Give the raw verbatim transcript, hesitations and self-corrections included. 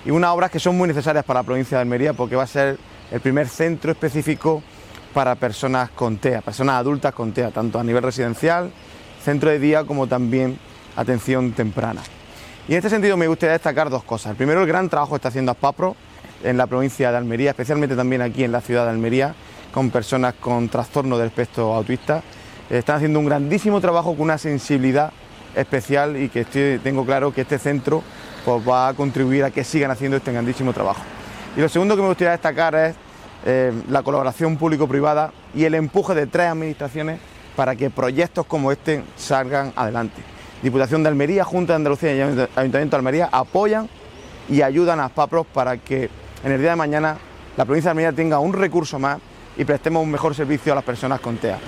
y unas obras que son muy necesarias para la provincia de Almería porque va a ser el primer centro específico para personas con T E A, personas adultas con T E A, tanto a nivel residencial, centro de día como también atención temprana. Y en este sentido me gustaría destacar dos cosas. El primero, el gran trabajo que está haciendo Aspapro en la provincia de Almería, especialmente también aquí en la ciudad de Almería, con personas con trastorno del espectro autista. Están haciendo un grandísimo trabajo con una sensibilidad especial y que estoy, tengo claro que este centro pues, va a contribuir a que sigan haciendo este grandísimo trabajo. Y lo segundo que me gustaría destacar es eh, la colaboración público-privada y el empuje de tres administraciones para que proyectos como este salgan adelante. Diputación de Almería, Junta de Andalucía y Ayuntamiento de Almería apoyan y ayudan a Aspapro para que en el día de mañana la provincia de Almería tenga un recurso más y prestemos un mejor servicio a las personas con T E A.